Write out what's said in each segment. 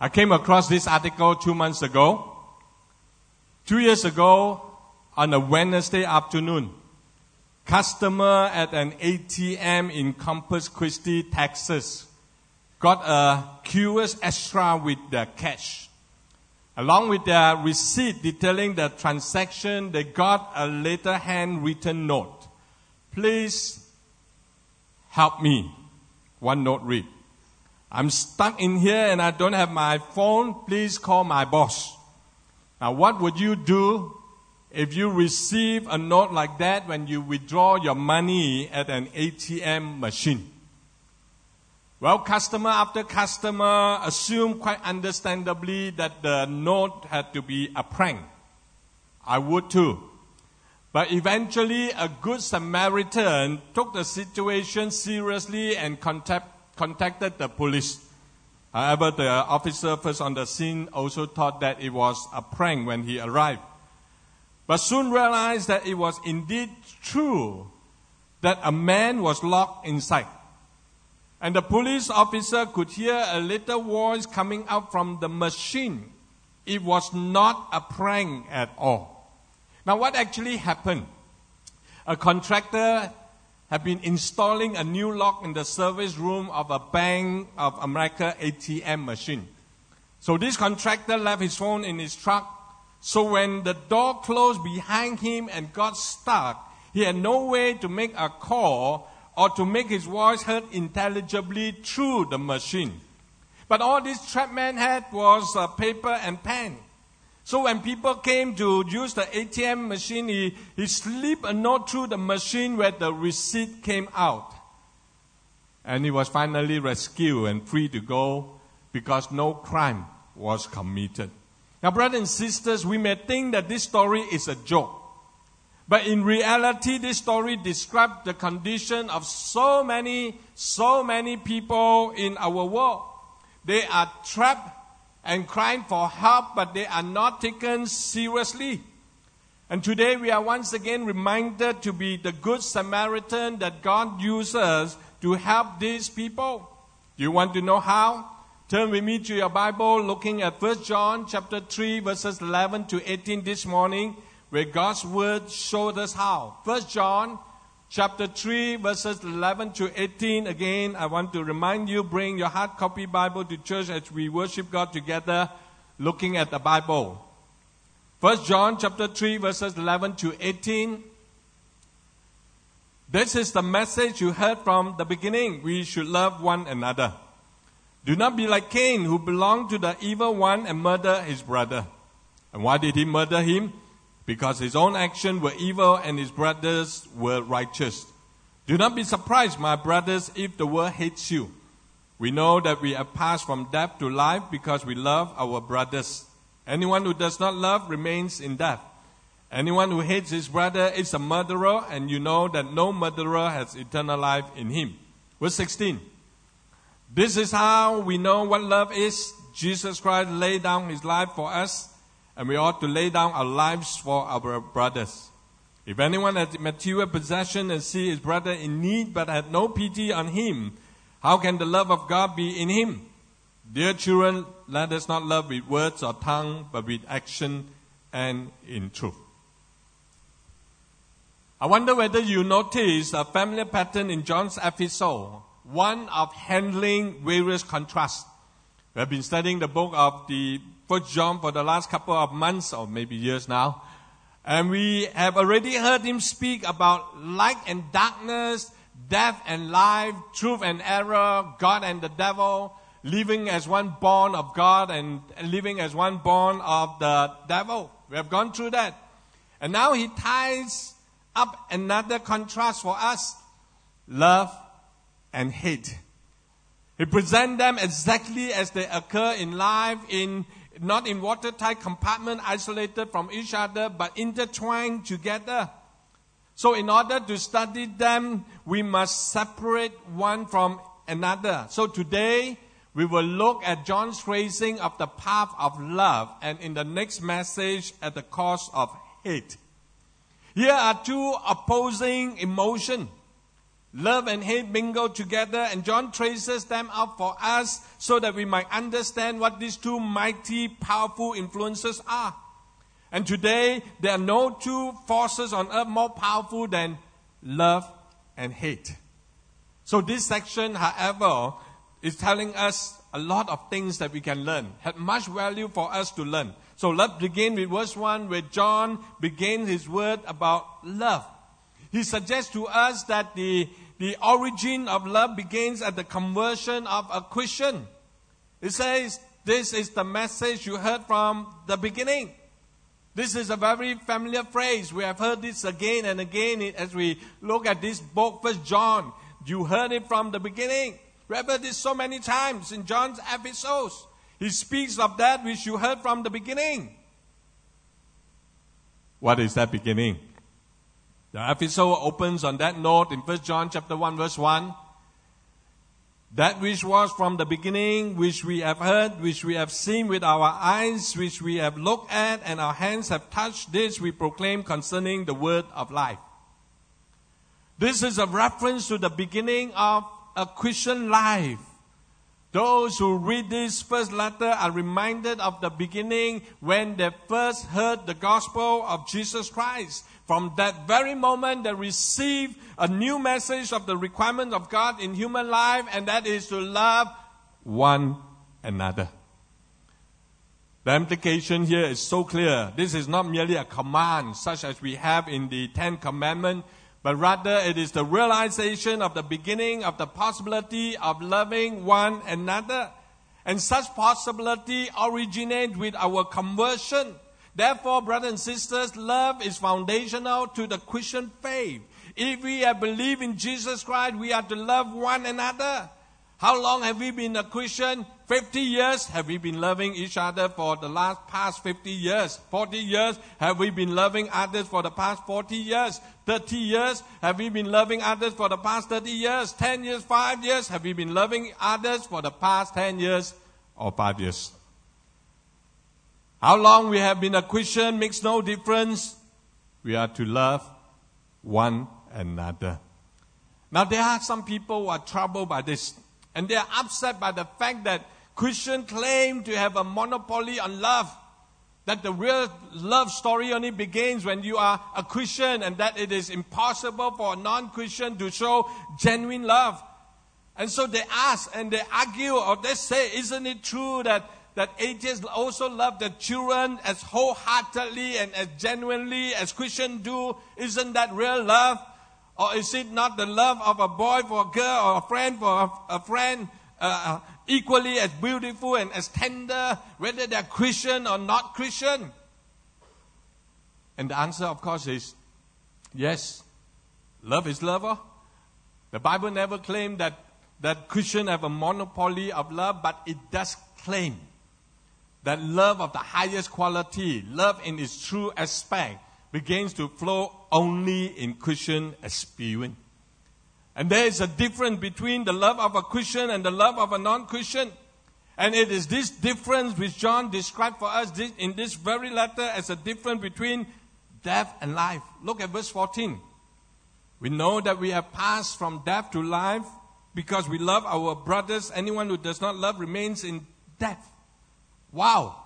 I came across this article 2 months ago. 2 years ago, on a Wednesday afternoon, customer at an ATM in Corpus Christi, Texas, got a curious extra with their cash. Along with their receipt detailing the transaction, they got a later handwritten note. Please help me. One note read, I'm stuck in here and I don't have my phone. Please call my boss. Now, what would you do if you receive a note like that when you withdraw your money at an ATM machine? Well, customer after customer assumed quite understandably that the note had to be a prank. I would too. But eventually, a good Samaritan took the situation seriously and contacted the police. However, the officer first on the scene also thought that it was a prank when he arrived. But soon realized that it was indeed true that a man was locked inside. And the police officer could hear a little voice coming out from the machine. It was not a prank at all. Now, what actually happened? A contractor had been installing a new lock in the service room of a Bank of America ATM machine. So this contractor left his phone in his truck. So when the door closed behind him and got stuck, he had no way to make a call or to make his voice heard intelligibly through the machine. But all this trapped man had was paper and pen. So when people came to use the ATM machine, he slipped a note through the machine where the receipt came out. And he was finally rescued and free to go because no crime was committed. Now, brothers and sisters, we may think that this story is a joke. But in reality, this story describes the condition of so many people in our world. They are trapped and crying for help, but they are not taken seriously. And today we are once again reminded to be the good Samaritan that God uses to help these people. Do you want to know how? Turn with me to your Bible, looking at 1 John chapter 3, verses 11 to 18 this morning, where God's word showed us how. 1 John chapter 3, verses 11 to 18. Again, I want to remind you, bring your hard copy Bible to church as we worship God together, looking at the Bible. 1 John chapter 3, verses 11 to 18. This is the message you heard from the beginning. We should love one another. Do not be like Cain, who belonged to the evil one and murdered his brother. And why did he murder him? Because his own actions were evil and his brothers were righteous. Do not be surprised, my brothers, if the world hates you. We know that we have passed from death to life because we love our brothers. Anyone who does not love remains in death. Anyone who hates his brother is a murderer, and you know that no murderer has eternal life in him. Verse 16. This is how we know what love is. Jesus Christ laid down his life for us, and we ought to lay down our lives for our brothers. If anyone has material possession and see his brother in need but had no pity on him, how can the love of God be in him? Dear children, let us not love with words or tongue, but with action and in truth. I wonder whether you notice a familiar pattern in John's episode, one of handling various contrasts. We have been studying the book of the 1 John for the last couple of months or maybe years now. And we have already heard him speak about light and darkness, death and life, truth and error, God and the devil, living as one born of God and living as one born of the devil. We have gone through that. And now he ties up another contrast for us, love and hate. He presents them exactly as they occur in life, not in watertight compartments isolated from each other, but intertwined together. So in order to study them, we must separate one from another. So today, we will look at John's phrasing of the path of love, and in the next message, at the cost of hate. Here are two opposing emotions. Love and hate mingle together, and John traces them out for us so that we might understand what these two mighty, powerful influences are. And today, there are no two forces on earth more powerful than love and hate. So this section, however, is telling us a lot of things that we can learn, had much value for us to learn. So let's begin with verse 1, where John begins his word about love. He suggests to us that the origin of love begins at the conversion of a Christian. It says, this is the message you heard from the beginning. This is a very familiar phrase. We have heard this again and again as we look at this book, 1 John. You heard it from the beginning. We have heard this so many times in John's episodes. He speaks of that which you heard from the beginning. What is that beginning? The episode opens on that note in 1 John chapter 1 verse 1. That which was from the beginning, which we have heard, which we have seen with our eyes, which we have looked at, and our hands have touched, this we proclaim concerning the word of life. This is a reference to the beginning of a Christian life. Those who read this first letter are reminded of the beginning when they first heard the gospel of Jesus Christ. From that very moment, they received a new message of the requirement of God in human life, and that is to love one another. The implication here is so clear. This is not merely a command such as we have in the Ten Commandments, but rather it is the realization of the beginning of the possibility of loving one another. And such possibility originates with our conversion. Therefore, brothers and sisters, love is foundational to the Christian faith. If we have believed in Jesus Christ, we are to love one another. How long have we been a Christian? 50 years. Have we been loving each other for the past 50 years? 40 years. Have we been loving others for the past 40 years? 30 years. Have we been loving others for the past 30 years? 10 years, 5 years. Have we been loving others for the past 10 years or 5 years? How long we have been a Christian makes no difference. We are to love one another. Now there are some people who are troubled by this. And they are upset by the fact that Christians claim to have a monopoly on love. That the real love story only begins when you are a Christian, and that it is impossible for a non-Christian to show genuine love. And so they ask and they argue, or they say, isn't it true that atheists also love their children as wholeheartedly and as genuinely as Christians do? Isn't that real love? Or is it not the love of a boy for a girl or a friend for a friend equally as beautiful and as tender, whether they're Christian or not Christian? And the answer, of course, is yes. Love is love. The Bible never claimed that Christians have a monopoly of love, but it does claim that love of the highest quality, love in its true aspect, begins to flow only in Christian experience. And there is a difference between the love of a Christian and the love of a non-Christian. And it is this difference which John described for us in this very letter as a difference between death and life. Look at verse 14. We know that we have passed from death to life because we love our brothers. Anyone who does not love remains in death. Wow.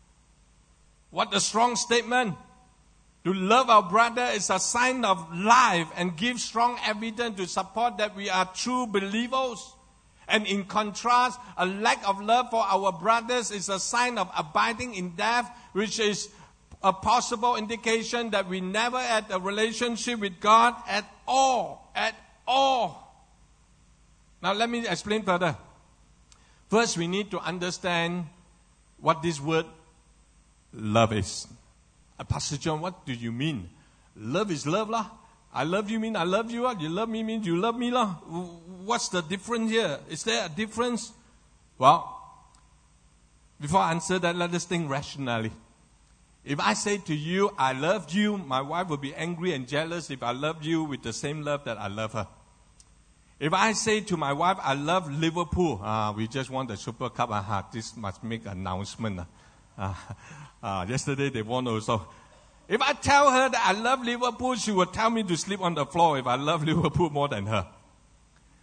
What a strong statement. To love our brother is a sign of life and gives strong evidence to support that we are true believers. And in contrast, a lack of love for our brothers is a sign of abiding in death, which is a possible indication that we never had a relationship with God at all. At all. Now let me explain further. First, we need to understand what this word love is. Pastor John, what do you mean? Love is love lah. I love you mean I love you lah. You love me means you love me lah. What's the difference here? Is there a difference? Well, before I answer that, let us think rationally. If I say to you, I loved you, my wife will be angry and jealous if I loved you with the same love that I love her. If I say to my wife, I love Liverpool, we just won the Super Cup, this must make an announcement. Yesterday they won also. If I tell her that I love Liverpool, she will tell me to sleep on the floor if I love Liverpool more than her.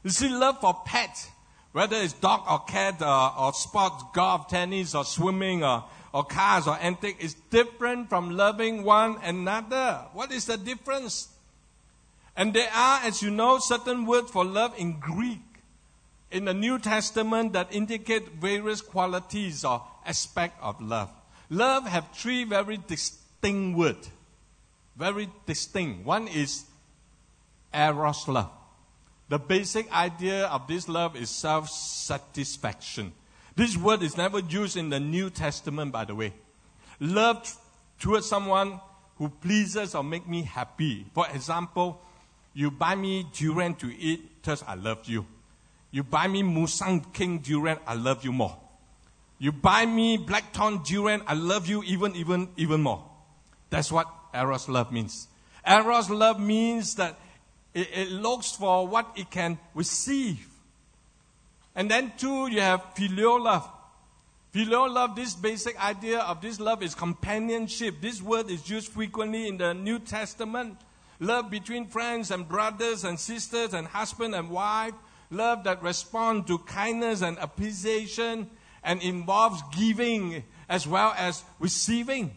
You see, love for pets, whether it's dog or cat or sports, golf, tennis or swimming or cars or antique, is different from loving one another. What is the difference? And there are, as you know, certain words for love in Greek in the New Testament that indicate various qualities or aspects of love. Love have three very distinct words. Very distinct. One is eros love. The basic idea of this love is self-satisfaction. This word is never used in the New Testament, by the way. Love towards someone who pleases or makes me happy. For example, you buy me durian to eat, thus I love you. You buy me Musang King durian, I love you more. You buy me Blackthorn durian, I love you even more. That's what eros love means. Eros love means that it looks for what it can receive. And then two, you have filial love. Filial love, this basic idea of this love is companionship. This word is used frequently in the New Testament. Love between friends and brothers and sisters and husband and wife. Love that responds to kindness and appreciation and involves giving as well as receiving.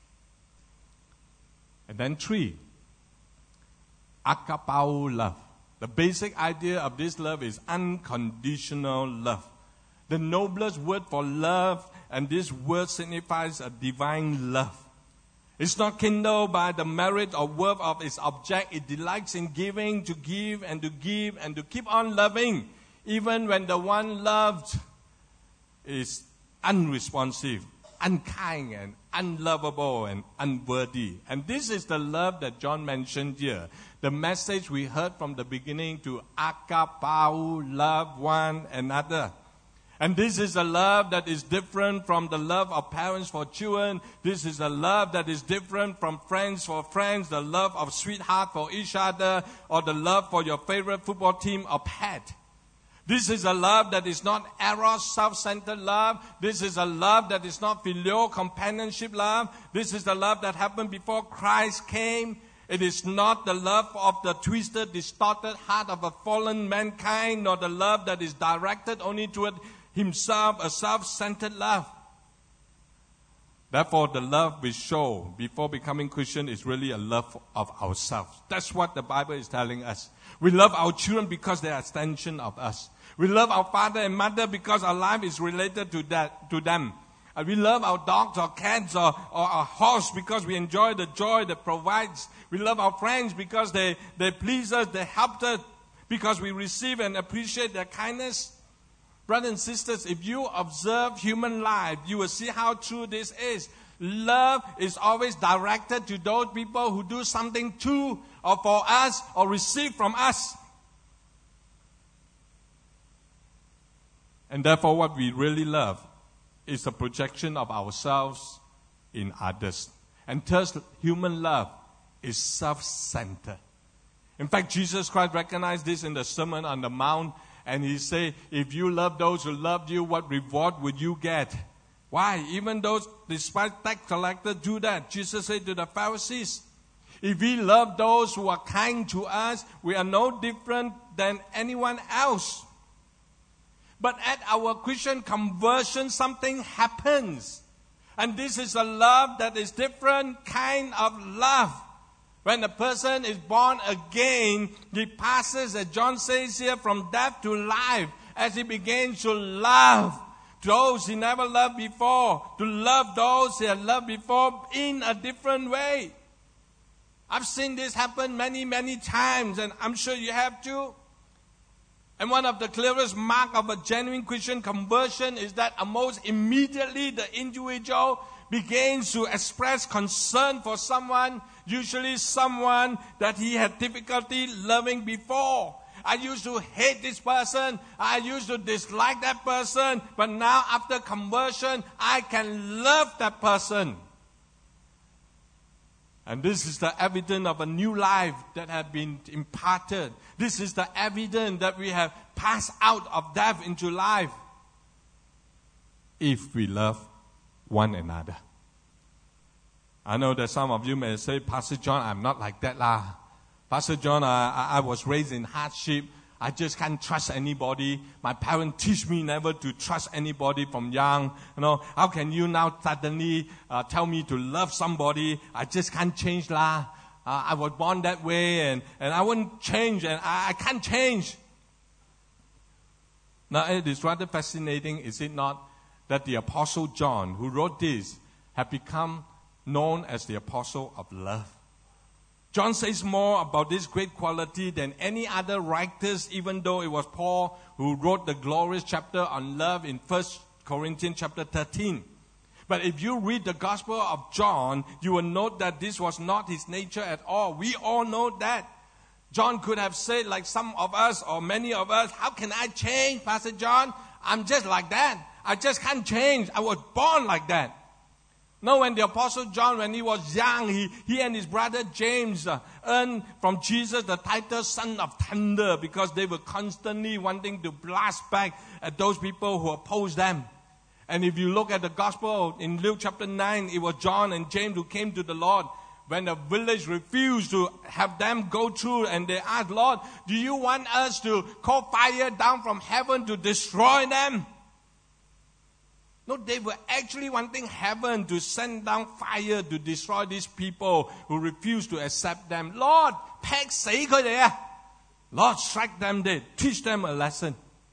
And then three, agapao love. The basic idea of this love is unconditional love. The noblest word for love, and this word signifies a divine love. It's not kindled by the merit or worth of its object. It delights in giving, to give, and to give, and to keep on loving, even when the one loved is unresponsive, unkind, and unlovable, and unworthy. And this is the love that John mentioned here. The message we heard from the beginning to agapao, love one another. And this is a love that is different from the love of parents for children. This is a love that is different from friends for friends, the love of sweetheart for each other, or the love for your favorite football team or pet. This is a love that is not eros, self-centered love. This is a love that is not filial, companionship love. This is the love that happened before Christ came. It is not the love of the twisted, distorted heart of a fallen mankind, nor the love that is directed only toward himself, a self-centered love. Therefore, the love we show before becoming Christian is really a love of ourselves. That's what the Bible is telling us. We love our children because they are an extension of us. We love our father and mother because our life is related to them. And we love our dogs or cats or our horse because we enjoy the joy that provides. We love our friends because they please us, they help us, because we receive and appreciate their kindness. Brothers and sisters, if you observe human life, you will see how true this is. Love is always directed to those people who do something to or for us or receive from us. And therefore, what we really love is a projection of ourselves in others. And thus, human love is self-centered. In fact, Jesus Christ recognized this in the Sermon on the Mount. And he said, if you love those who loved you, what reward would you get? Why? Even those despised tax collectors do that. Jesus said to the Pharisees, if we love those who are kind to us, we are no different than anyone else. But at our Christian conversion, something happens. And this is a love that is different kind of love. When a person is born again, he passes, as John says here, from death to life, as he begins to love those he never loved before, to love those he had loved before in a different way. I've seen this happen many, many times, and I'm sure you have too. And one of the clearest marks of a genuine Christian conversion is that almost immediately the individual begins to express concern for someone, usually someone that he had difficulty loving before. I used to hate this person. I used to dislike that person. But now after conversion, I can love that person. And this is the evidence of a new life that has been imparted. This is the evidence that we have passed out of death into life. If we love one another. I know that some of you may say, Pastor John, I'm not like that lah. Pastor John, I was raised in hardship. I just can't trust anybody. My parents teach me never to trust anybody from young. How can you now suddenly tell me to love somebody? I just can't change lah. I was born that way and I won't change and I can't change. Now it is rather fascinating, is it not, that the Apostle John, who wrote this, have become known as the Apostle of Love. John says more about this great quality than any other writers, even though it was Paul who wrote the glorious chapter on love in 1 Corinthians chapter 13. But if you read the Gospel of John, you will note that this was not his nature at all. We all know that. John could have said, like some of us or many of us, how can I change, Pastor John? I'm just like that. I just can't change. I was born like that. No, when the Apostle John, when he was young, he and his brother James earned from Jesus the title Son of Thunder because they were constantly wanting to blast back at those people who opposed them. And if you look at the Gospel in Luke chapter 9, it was John and James who came to the Lord when the village refused to have them go through, and they asked, Lord, do you want us to call fire down from heaven to destroy them? No, they were actually wanting heaven to send down fire to destroy these people who refused to accept them. Lord, 劈死佢哋啊! Lord, strike them dead. Teach them a lesson.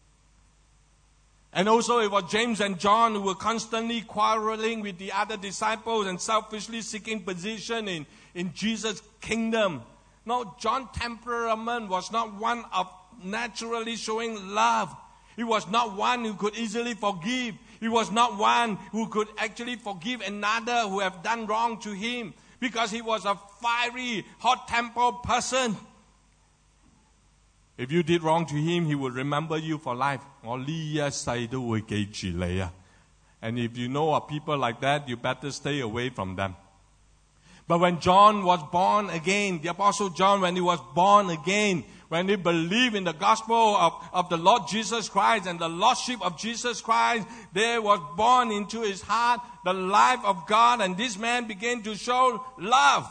And also it was James and John who were constantly quarreling with the other disciples and selfishly seeking position in Jesus' kingdom. No, John's temperament was not one of naturally showing love. He was not one who could easily forgive. He was not one who could actually forgive another who have done wrong to him, because he was a fiery, hot-tempered person. If you did wrong to him, he would remember you for life. And if you know of people like that, you better stay away from them. But when John was born again, the Apostle John, when he was born again, when he believed in the gospel of the Lord Jesus Christ and the Lordship of Jesus Christ, there was born into his heart the life of God, and this man began to show love.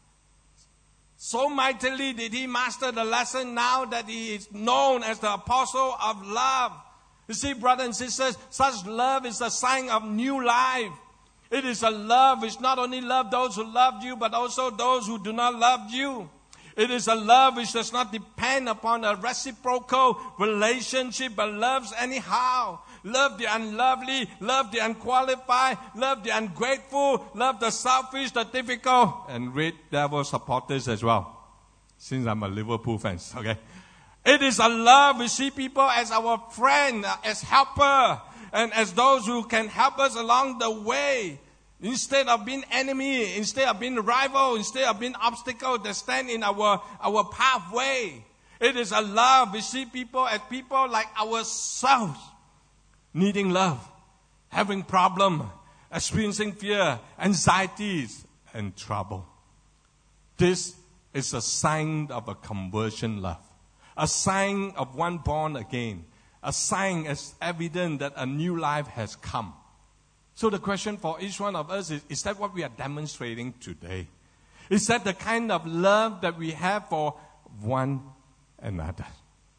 So mightily did he master the lesson now that he is known as the Apostle of Love. You see, brothers and sisters, such love is a sign of new life. It is a love which not only loves those who loved you, but also those who do not love you. It is a love which does not depend upon a reciprocal relationship, but loves anyhow. Love the unlovely, love the unqualified, love the ungrateful, love the selfish, the difficult, and Red Devil supporters as well, since I'm a Liverpool fan, okay? It is a love we see people as our friend, as helper, and as those who can help us along the way. Instead of being enemy, instead of being rival, instead of being obstacle that stand in our pathway. It is a love we see people as people like ourselves, needing love, having problem, experiencing fear, anxieties, and trouble. This is a sign of a conversion love, a sign of one born again, a sign as evident that a new life has come. So the question for each one of us is that what we are demonstrating today? Is that the kind of love that we have for one another?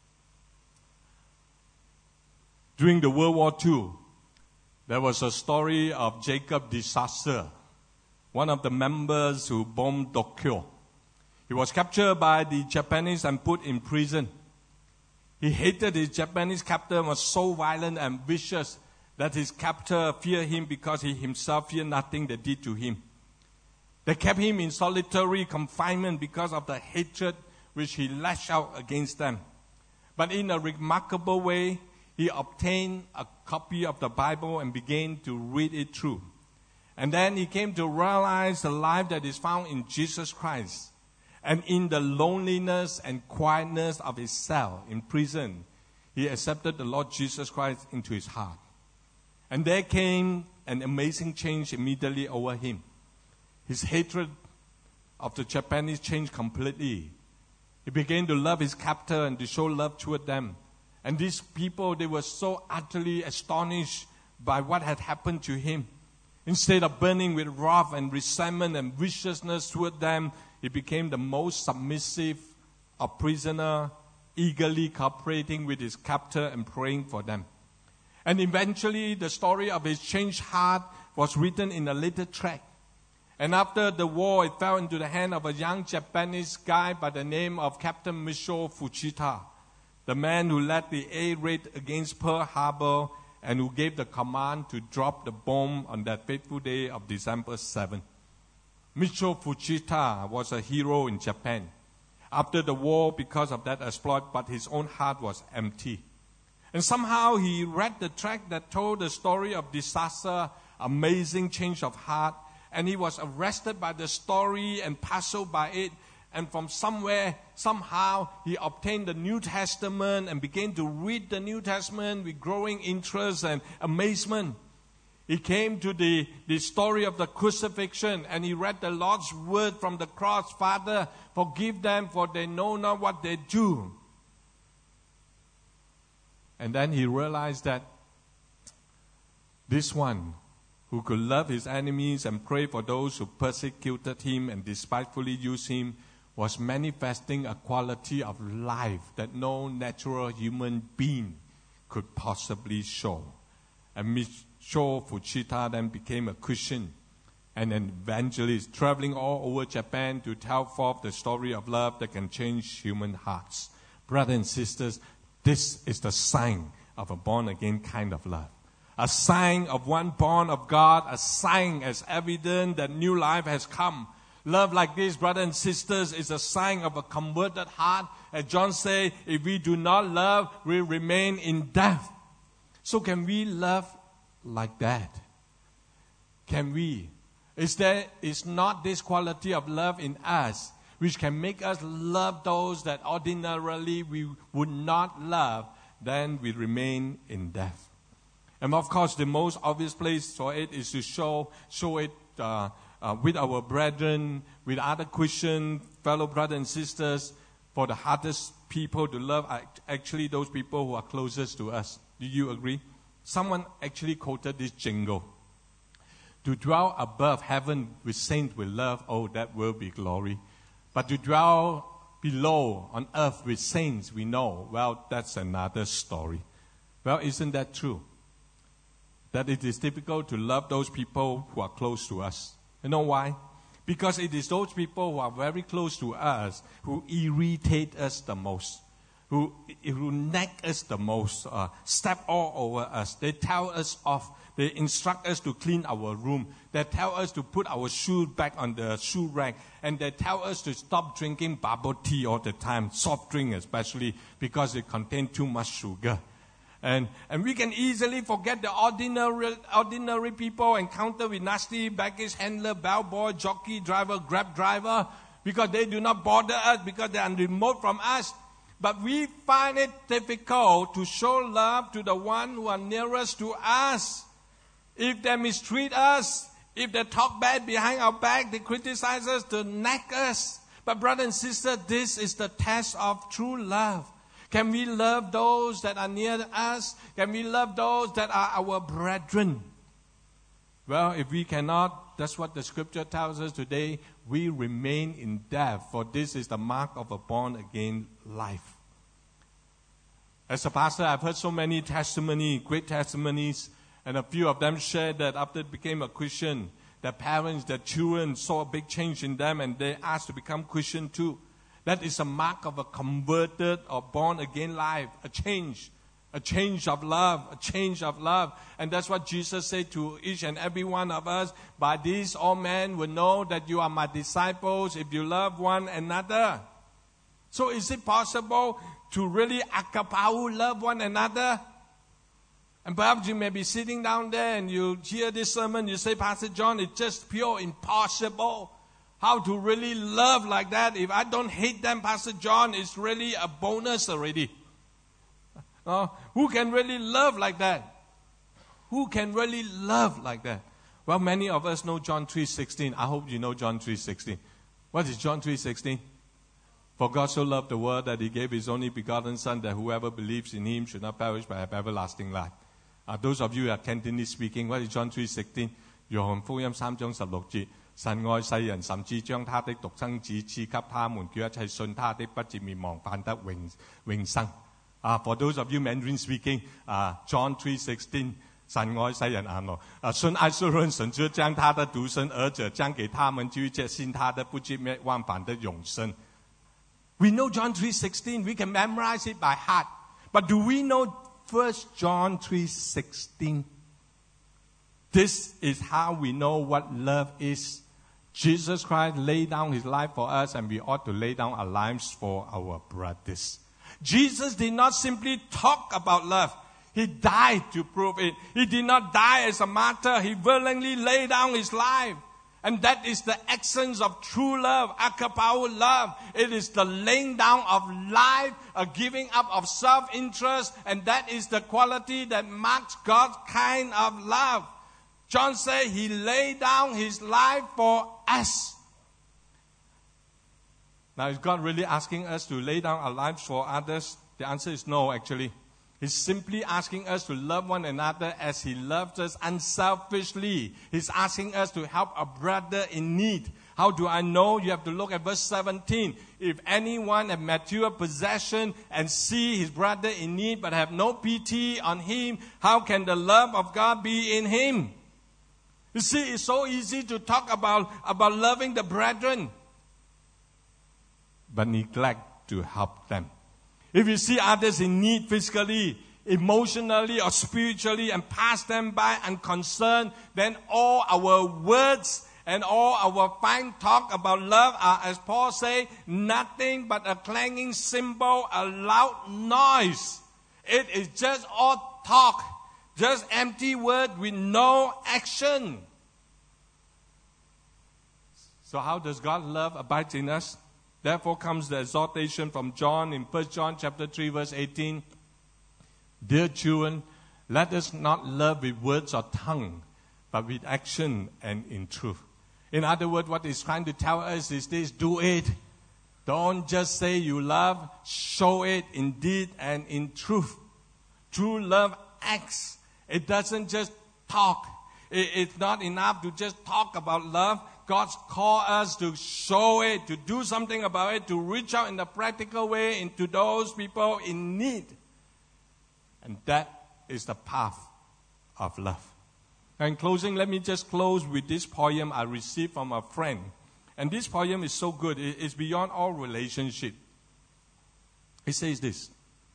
During the World War II, there was a story of Jacob de Sasse, one of the members who bombed Tokyo. He was captured by the Japanese and put in prison. He hated his Japanese captor, was so violent and vicious that his captor feared him because he himself feared nothing they did to him. They kept him in solitary confinement because of the hatred which he lashed out against them. But in a remarkable way, he obtained a copy of the Bible and began to read it through. And then he came to realize the life that is found in Jesus Christ. And in the loneliness and quietness of his cell in prison, he accepted the Lord Jesus Christ into his heart. And there came an amazing change immediately over him. His hatred of the Japanese changed completely. He began to love his captor and to show love toward them. And these people, they were so utterly astonished by what had happened to him. Instead of burning with wrath and resentment and viciousness toward them, he became the most submissive of prisoners eagerly cooperating with his captor and praying for them. And eventually, the story of his changed heart was written in a little tract. And after the war, it fell into the hand of a young Japanese guy by the name of Captain Michio Fujita, the man who led the air raid against Pearl Harbor and who gave the command to drop the bomb on that fateful day of December 7. Michio Fujita was a hero in Japan after the war because of that exploit, but his own heart was empty. And somehow he read the tract that told the story of disaster, amazing change of heart, and he was arrested by the story and puzzled by it. And from somewhere, somehow, he obtained the New Testament and began to read the New Testament with growing interest and amazement. He came to the story of the crucifixion and he read the Lord's word from the cross, "Father, forgive them, for they know not what they do." And then he realized that this one who could love his enemies and pray for those who persecuted him and despitefully used him was manifesting a quality of life that no natural human being could possibly show. And Michio Fujita then became a Christian and an evangelist, traveling all over Japan to tell forth the story of love that can change human hearts. Brothers and sisters, this is the sign of a born-again kind of love. A sign of one born of God, a sign as evident that new life has come. Love like this, brothers and sisters, is a sign of a converted heart. As John said, if we do not love, we remain in death. So can we love like that? Can we? Is not this quality of love in us which can make us love those that ordinarily we would not love, then we remain in death. And of course, the most obvious place for it is to show it with our brethren, with other Christian fellow brothers and sisters. For the hardest people to love are actually those people who are closest to us. Do you agree? Someone actually quoted this jingle. To dwell above heaven with saints with love, oh, that will be glory. But to dwell below on earth with saints we know, well, that's another story. Well, isn't that true? That it is difficult to love those people who are close to us. You know why? Because it is those people who are very close to us who irritate us the most, who nag us the most, step all over us. They tell us off. They instruct us to clean our room. They tell us to put our shoes back on the shoe rack. And they tell us to stop drinking bubble tea all the time, soft drink especially, because it contains too much sugar. And we can easily forget the ordinary people encountered with nasty baggage handler, bellboy, jockey, driver, grab driver, because they do not bother us, because they are remote from us. But we find it difficult to show love to the one who are nearest to us. If they mistreat us, if they talk bad behind our back, they criticize us, they nag us. But brothers and sisters, this is the test of true love. Can we love those that are near us? Can we love those that are our brethren? Well, if we cannot, that's what the scripture tells us today. We remain in death, for this is the mark of a born-again life. As a pastor, I've heard so many testimonies, great testimonies, and a few of them shared that after they became a Christian, their parents, their children saw a big change in them and they asked to become Christian too. That is a mark of a converted or born-again life, a change of love, a change of love. And that's what Jesus said to each and every one of us. By this all men will know that you are my disciples if you love one another. So is it possible to really akapau love one another? And perhaps you may be sitting down there and you hear this sermon, you say, Pastor John, it's just pure impossible. How to really love like that? If I don't hate them, Pastor John, it's really a bonus already. Who can really love like that? Who can really love like that? Well, many of us know John 3:16. I hope you know John 3:16. What is John 3:16? For God so loved the world that He gave His only begotten Son, that whoever believes in Him should not perish but have everlasting life. Those of you who are Cantonese speaking, what is John 3:16? 約翰福音3章16節神愛世人，甚至將他的獨生子賜給他們，叫一切信他的不至滅亡，反得永生。For those of you Mandarin speaking, John 3:16, 神愛世人信愛世人，神就將他的獨生兒子將給他們，就一切信他的不至滅亡，反得永生。We know John 3:16, we can memorize it by heart. But do we know 1 John 3:16? This is how we know what love is. Jesus Christ laid down his life for us, and we ought to lay down our lives for our brothers. Jesus did not simply talk about love. He died to prove it. He did not die as a martyr. He willingly laid down his life. And that is the essence of true love, agape love. It is the laying down of life, a giving up of self-interest, and that is the quality that marks God's kind of love. John said he laid down his life for us. Now, is God really asking us to lay down our lives for others? The answer is no, actually. He's simply asking us to love one another as he loves us unselfishly. He's asking us to help a brother in need. How do I know? You have to look at verse 17. If anyone have material possession and see his brother in need but have no pity on him, how can the love of God be in him? You see, it's so easy to talk about loving the brethren, but neglect to help them. If you see others in need physically, emotionally, or spiritually and pass them by unconcerned, then all our words and all our fine talk about love are, as Paul says, nothing but a clanging cymbal, a loud noise. It is just all talk, just empty word with no action. So how does God's love abide in us? Therefore comes the exhortation from John in 1 John chapter 3, verse 18. Dear children, let us not love with words or tongue, but with action and in truth. In other words, what he's trying to tell us is this: do it. Don't just say you love, show it in deed and in truth. True love acts. It doesn't just talk. It's not enough to just talk about love. God's called us to show it, to do something about it, to reach out in a practical way into those people in need. And that is the path of love. Now, in closing, let me just close with this poem I received from a friend. And this poem is so good. It's beyond all relationship. It says this: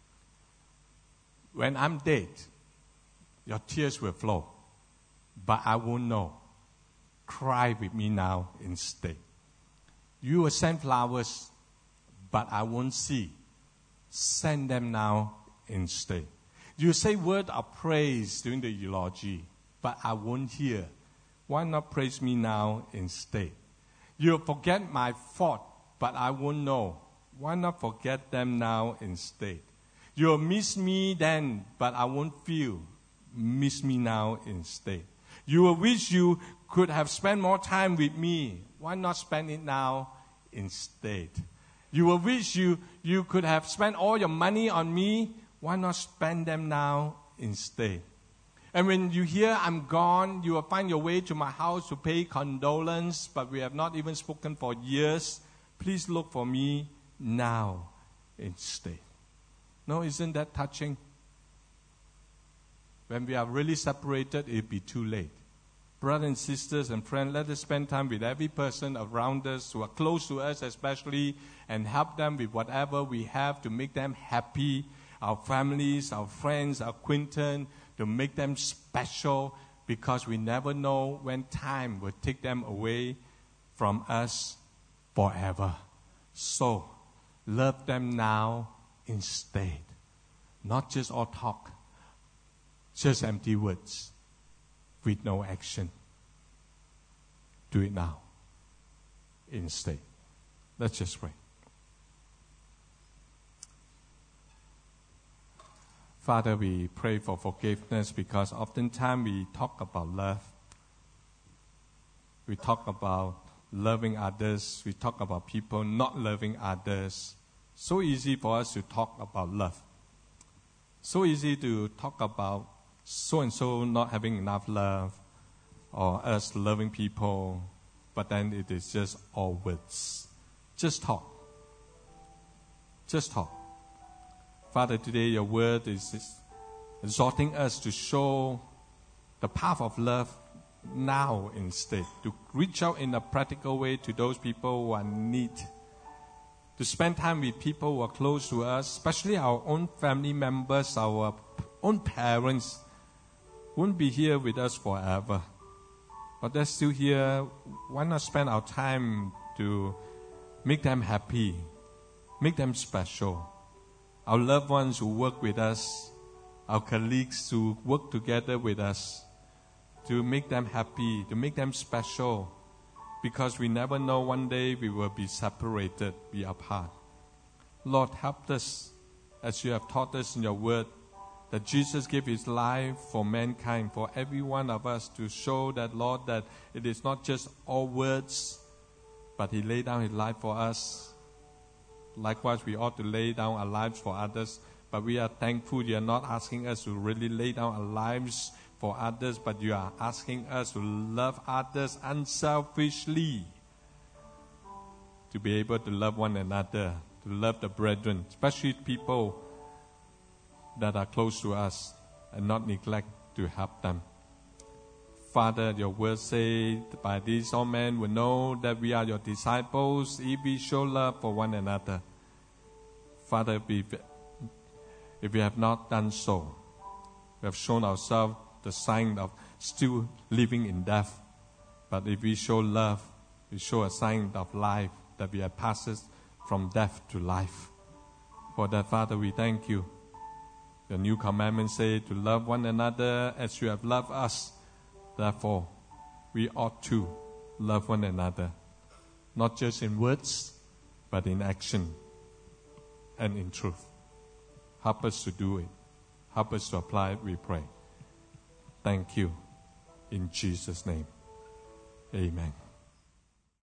when I'm dead, your tears will flow, but I won't know. Cry with me now instead. You will send flowers, but I won't see. Send them now instead. You say word of praise during the eulogy, but I won't hear. Why not praise me now instead? You forget my fault, but I won't know. Why not forget them now instead? You'll miss me then, but I won't feel. Miss me now instead. You will wish you could have spent more time with me. Why not spend it now instead? You will wish you could have spent all your money on me. Why not spend them now instead? And when you hear I'm gone, you will find your way to my house to pay condolence, but we have not even spoken for years. Please look for me now instead. No, isn't that touching? When we are really separated, it will be too late. Brothers and sisters and friends, let us spend time with every person around us who are close to us especially, and help them with whatever we have to make them happy. Our families, our friends, our acquaintances, to make them special, because we never know when time will take them away from us forever. So, love them now instead. Not just all talk, just empty words with no action. Do it now instead. Let's just pray. Father, we pray for forgiveness, because oftentimes we talk about love. We talk about loving others. We talk about people not loving others. So easy for us to talk about love. So easy to talk about so-and-so not having enough love, or us loving people but then it is just all words. Just talk. Just talk. Father, today your word is exhorting us to show the path of love now instead, to reach out in a practical way to those people who are in need, to spend time with people who are close to us, especially our own family members, our own parents, won't be here with us forever. But they're still here. Why not spend our time to make them happy, make them special? Our loved ones who work with us, our colleagues who work together with us, to make them happy, to make them special, because we never know one day we will be separated, be apart. Lord, help us as you have taught us in your word, that Jesus gave his life for mankind, for every one of us, to show that, Lord, that it is not just all words, but he laid down his life for us. Likewise, we ought to lay down our lives for others, but we are thankful you are not asking us to really lay down our lives for others, but you are asking us to love others unselfishly, to be able to love one another, to love the brethren, especially people that are close to us, and not neglect to help them. Father, your word says, by this all men will know that we are your disciples if we show love for one another. Father, if we have not done so, we have shown ourselves the sign of still living in death. But if we show love, we show a sign of life, that we have passed from death to life. For that, Father, we thank you. The new commandment says to love one another as you have loved us. Therefore, we ought to love one another, not just in words, but in action and in truth. Help us to do it. Help us to apply it, we pray. Thank you. In Jesus' name, amen.